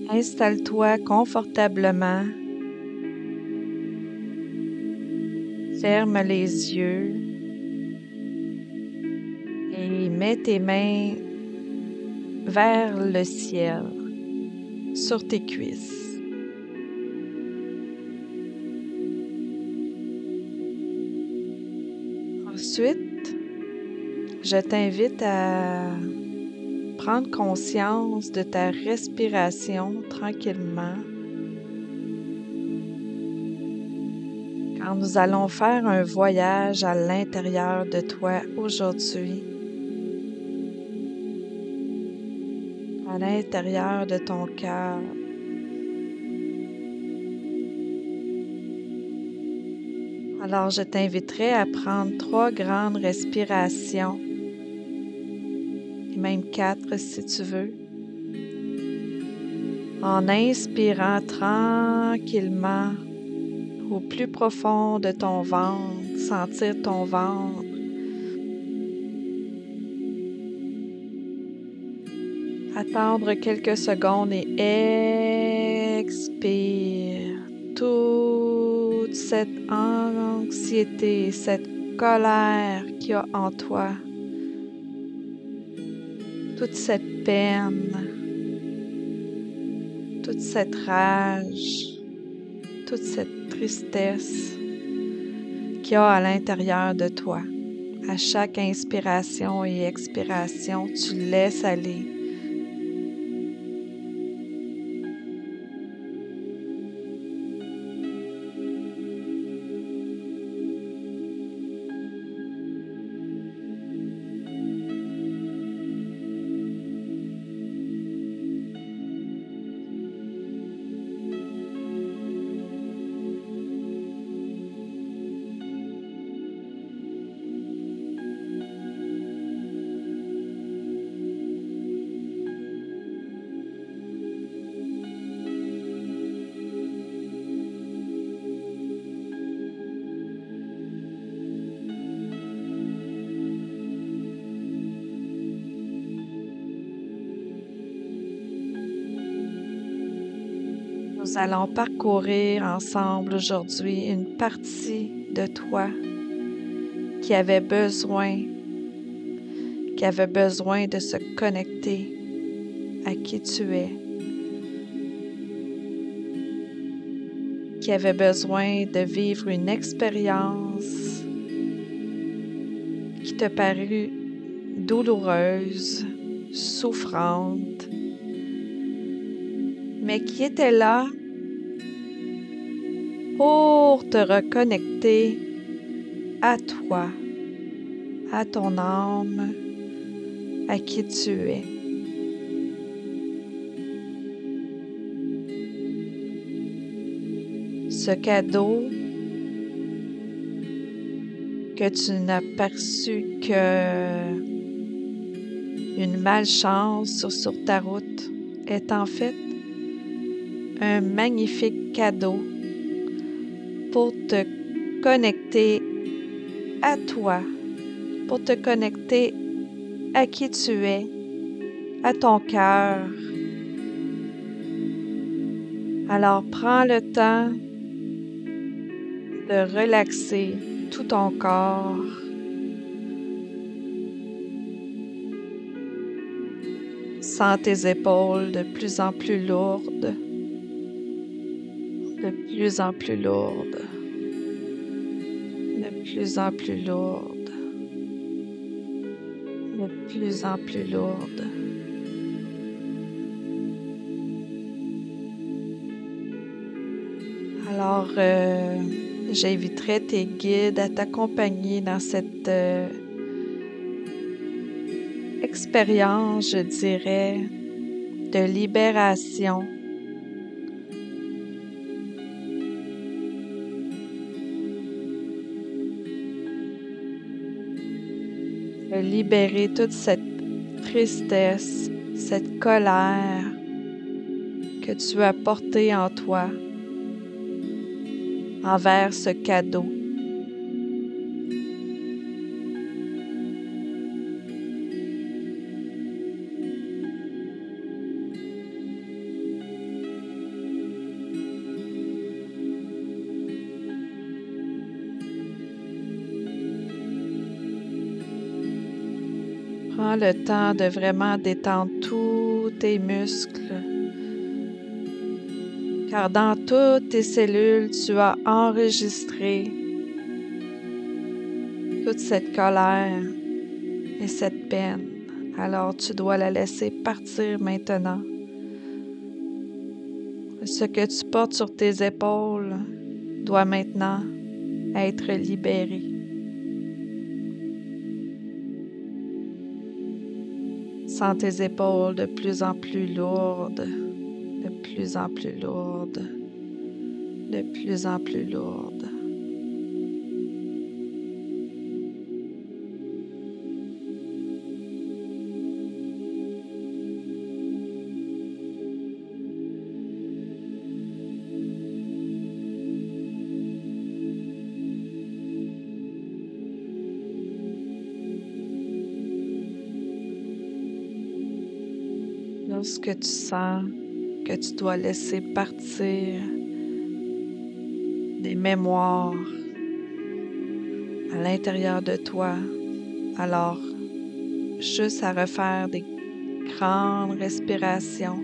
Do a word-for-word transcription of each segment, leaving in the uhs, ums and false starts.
Installe-toi confortablement. Ferme les yeux et mets tes mains vers le ciel, sur tes cuisses. Ensuite, je t'invite à prendre conscience de ta respiration tranquillement. Car nous allons faire un voyage à l'intérieur de toi aujourd'hui, à l'intérieur de ton cœur. Alors, je t'inviterai à prendre trois grandes respirations, et même quatre si tu veux, en inspirant tranquillement au plus profond de ton ventre, sentir ton ventre. Attendre quelques secondes et expire toute cette anxiété, cette colère qu'il y a en toi, toute cette peine, toute cette rage, toute cette tristesse qu'il y a à l'intérieur de toi. À chaque inspiration et expiration, tu laisses aller. Nous allons parcourir ensemble aujourd'hui une partie de toi qui avait besoin, qui avait besoin de se connecter à qui tu es, qui avait besoin de vivre une expérience qui te parut douloureuse, souffrante, mais qui était là pour te reconnecter à toi, à ton âme, à qui tu es. Ce cadeau que tu n'as perçu que une malchance sur, sur ta route est en fait un magnifique cadeau pour te connecter à toi, pour te connecter à qui tu es, à ton cœur. Alors prends le temps de relaxer tout ton corps. Sens tes épaules de plus en plus lourdes, de plus en plus lourdes, de plus en plus lourdes, de plus en plus lourdes. Alors, euh, j'inviterai tes guides à t'accompagner dans cette euh, expérience, je dirais, de libération. De libérer toute cette tristesse, cette colère que tu as portée en toi envers ce cadeau. Prends le temps de vraiment détendre tous tes muscles, car dans toutes tes cellules, tu as enregistré toute cette colère et cette peine. Alors tu dois la laisser partir maintenant. Ce que tu portes sur tes épaules doit maintenant être libéré. Sens tes épaules de plus en plus lourdes, de plus en plus lourdes, de plus en plus lourdes. Lorsque tu sens que tu dois laisser partir des mémoires à l'intérieur de toi, alors juste à refaire des grandes respirations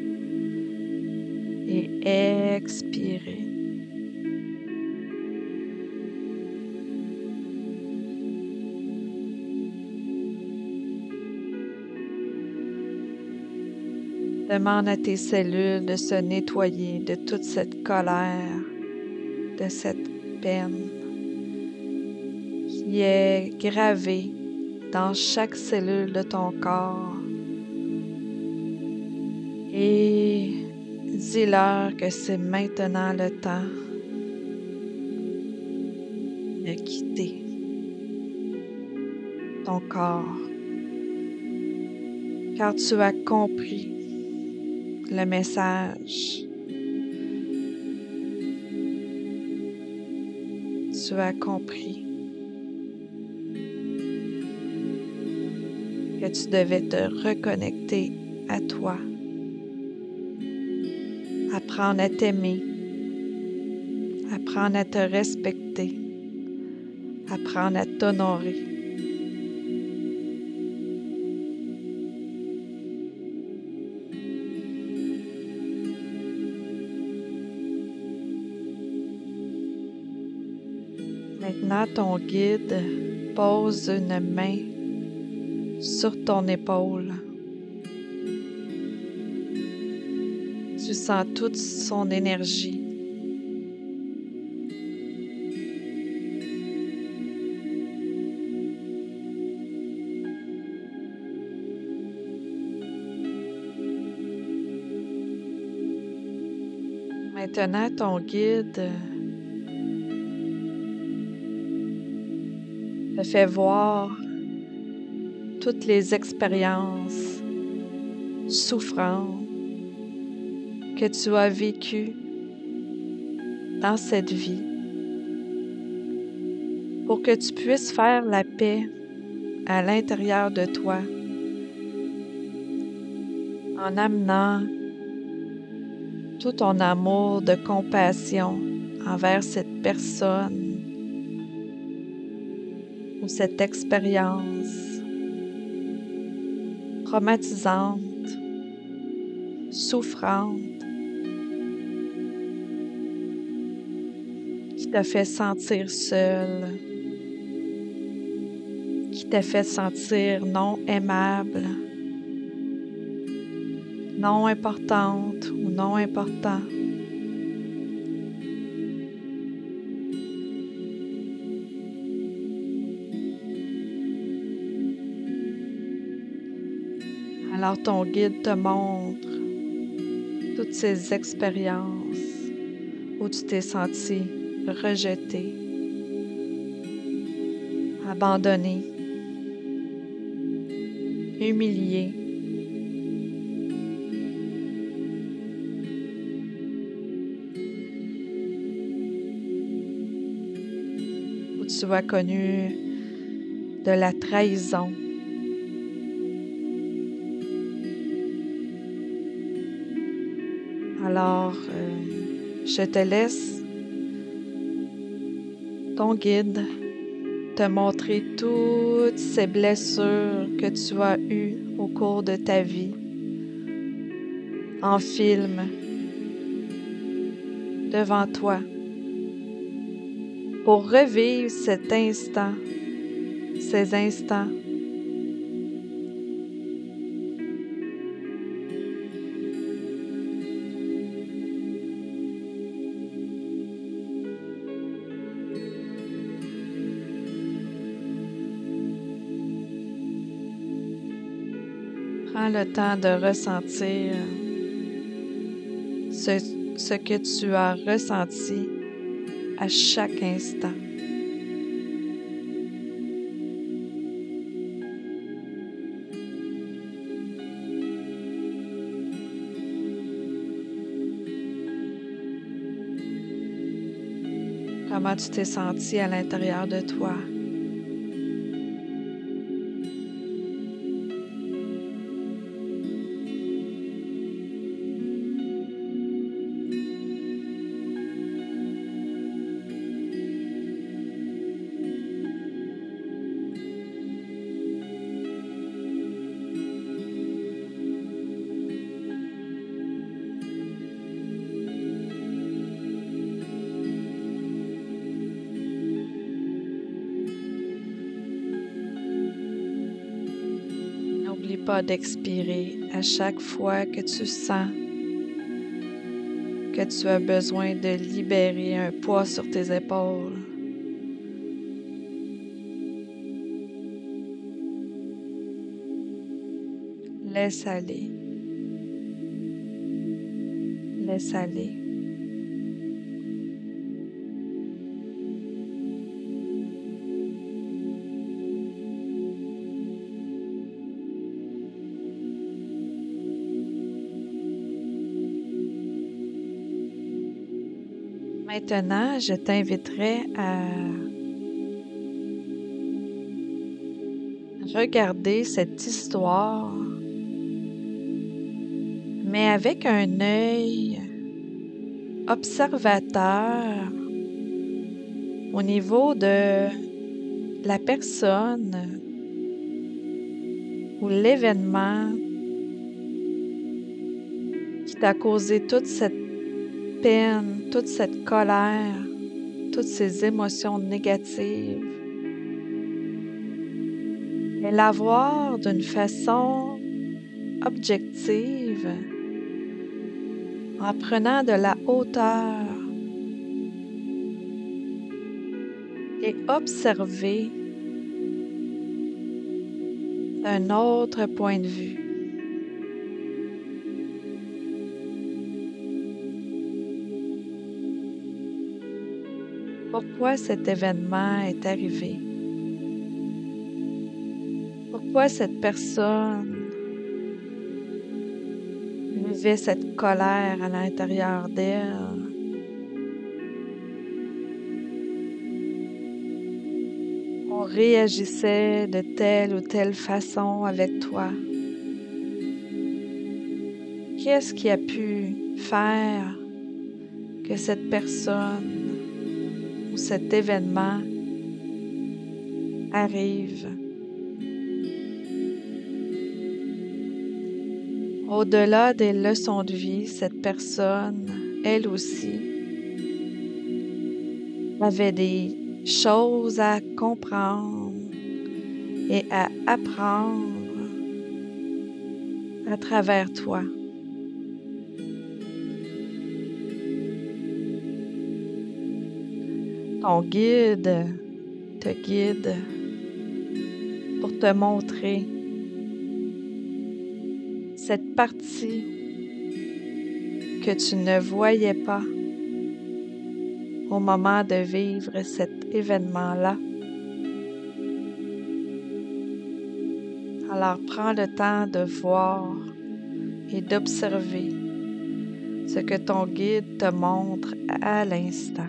et expirer. Demande à tes cellules de se nettoyer de toute cette colère, de cette peine qui est gravée dans chaque cellule de ton corps. Et dis-leur que c'est maintenant le temps de quitter ton corps, car tu as compris le message. Tu as compris que tu devais te reconnecter à toi, apprendre à t'aimer, apprendre à te respecter, apprendre à t'honorer. Maintenant, ton guide pose une main sur ton épaule. Tu sens toute son énergie. Maintenant, ton guide te fait voir toutes les expériences souffrantes que tu as vécues dans cette vie pour que tu puisses faire la paix à l'intérieur de toi en amenant tout ton amour de compassion envers cette personne ou cette expérience traumatisante, souffrante, qui t'a fait sentir seule, qui t'a fait sentir non aimable, non importante ou non important. Alors ton guide te montre toutes ces expériences où tu t'es senti rejeté, abandonné, humilié. Où tu as connu de la trahison. Alors, euh, je te laisse ton guide te montrer toutes ces blessures que tu as eues au cours de ta vie en film devant toi pour revivre cet instant, ces instants. Prends le temps de ressentir ce, ce que tu as ressenti à chaque instant. Comment tu t'es senti à l'intérieur de toi? N'oublie pas d'expirer à chaque fois que tu sens que tu as besoin de libérer un poids sur tes épaules. Laisse aller. Laisse aller. Maintenant, je t'inviterai à regarder cette histoire, mais avec un œil observateur au niveau de la personne ou l'événement qui t'a causé toute cette peine, toute cette colère, toutes ces émotions négatives. Et la voir d'une façon objective, en prenant de la hauteur et observer d'un autre point de vue. Pourquoi cet événement est arrivé? Pourquoi cette personne vivait cette colère à l'intérieur d'elle? On réagissait de telle ou telle façon avec toi. Qu'est-ce qui a pu faire que cette personne ou cet événement arrive? Au-delà des leçons de vie, cette personne, elle aussi, avait des choses à comprendre et à apprendre à travers toi. Ton guide te guide pour te montrer cette partie que tu ne voyais pas au moment de vivre cet événement-là. Alors prends le temps de voir et d'observer ce que ton guide te montre à l'instant.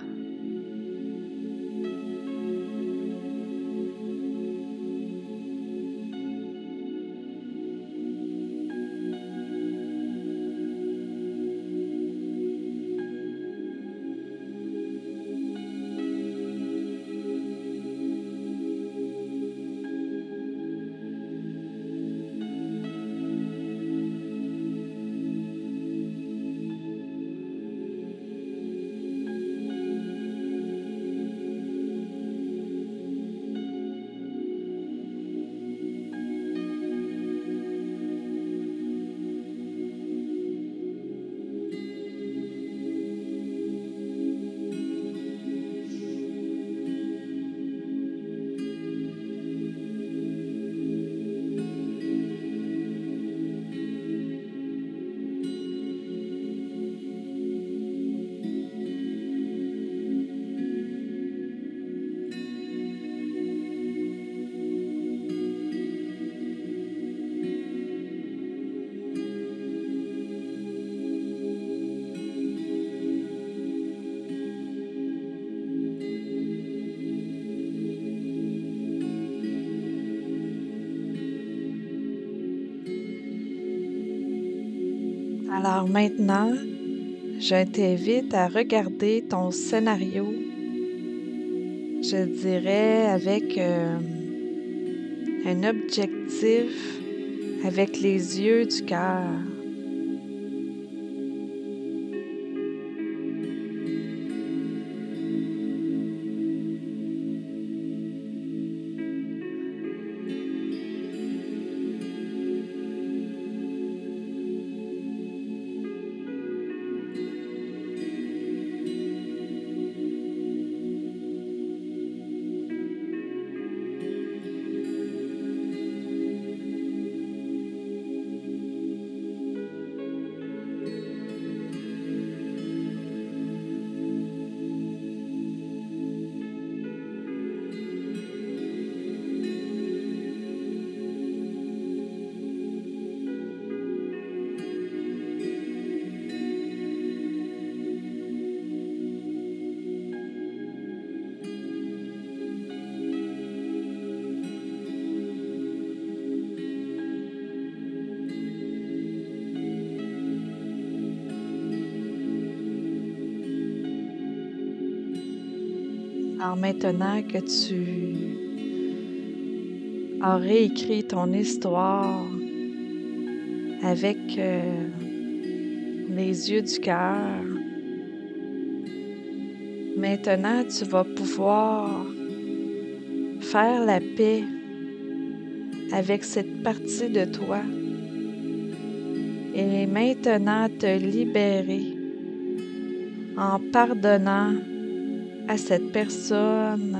Alors maintenant, je t'invite à regarder ton scénario, je dirais avec euh, un objectif, avec les yeux du cœur. Alors maintenant que tu as réécrit ton histoire avec euh, les yeux du cœur, maintenant tu vas pouvoir faire la paix avec cette partie de toi et maintenant te libérer en pardonnant à cette personne,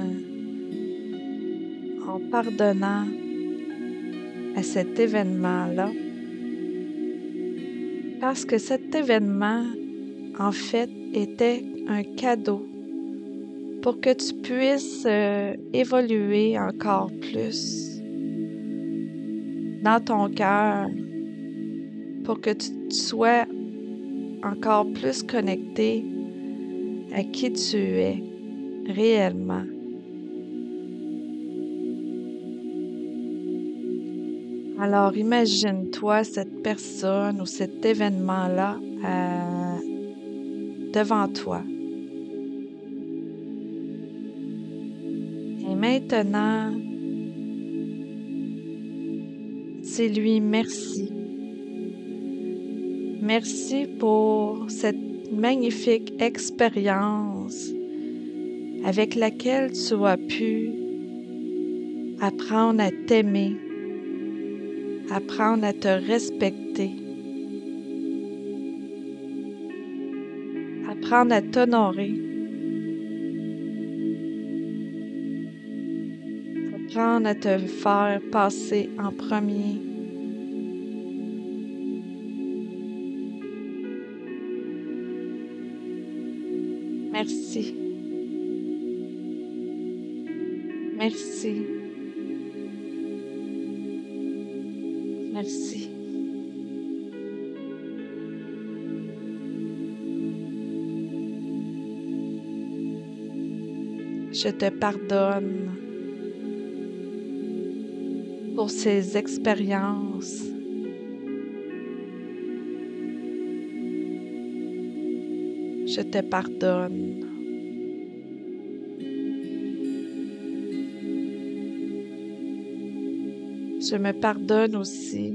en pardonnant à cet événement-là, parce que cet événement, en fait, était un cadeau pour que tu puisses euh, évoluer encore plus dans ton cœur, pour que tu sois encore plus connecté à qui tu es réellement. Alors imagine-toi cette personne ou cet événement-là euh, devant toi. Et maintenant, dis-lui merci. Merci pour cette magnifique expérience avec laquelle tu as pu apprendre à t'aimer, apprendre à te respecter, apprendre à t'honorer, apprendre à te faire passer en premier. Merci. Merci. Merci. Je te pardonne pour ces expériences. Je te pardonne. Je me pardonne aussi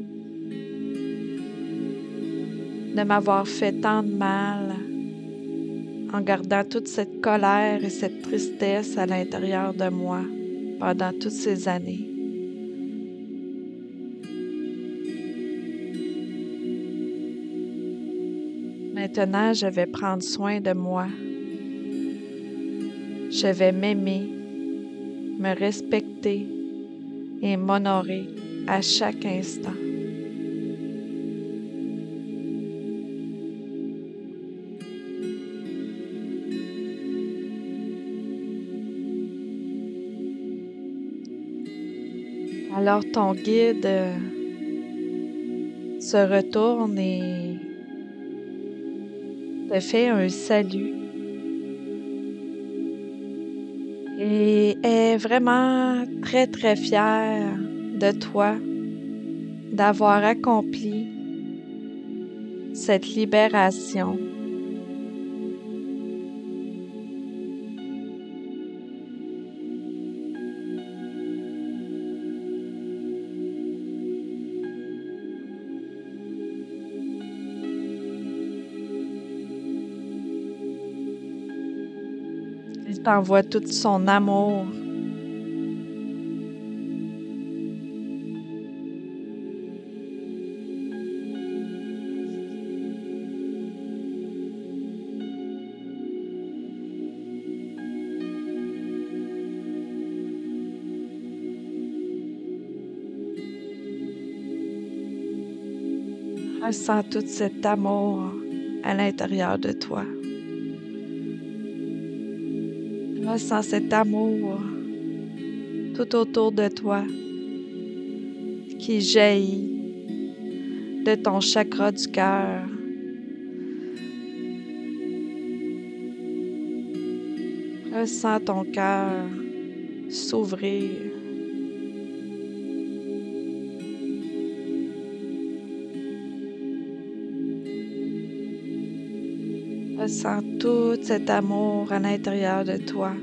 de m'avoir fait tant de mal en gardant toute cette colère et cette tristesse à l'intérieur de moi pendant toutes ces années. Maintenant, je vais prendre soin de moi. Je vais m'aimer, me respecter et m'honorer à chaque instant. Alors ton guide euh, se retourne et te fait un salut et est vraiment très très fier de toi d'avoir accompli cette libération. Il t'envoie tout son amour. Ressens tout cet amour à l'intérieur de toi. Ressens cet amour tout autour de toi qui jaillit de ton chakra du cœur. Ressens ton cœur s'ouvrir. Ressens tout cet amour à l'intérieur de toi.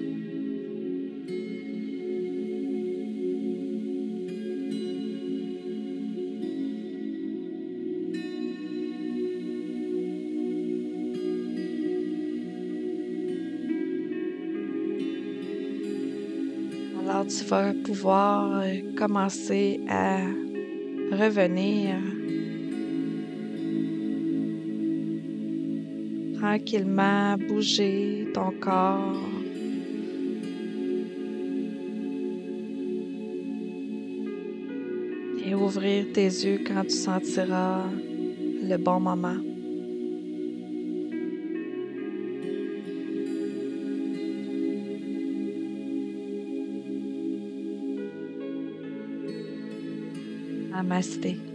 Alors tu vas pouvoir commencer à revenir tranquillement, bouger ton corps. Et ouvrir tes yeux quand tu sentiras le bon moment. Namasté.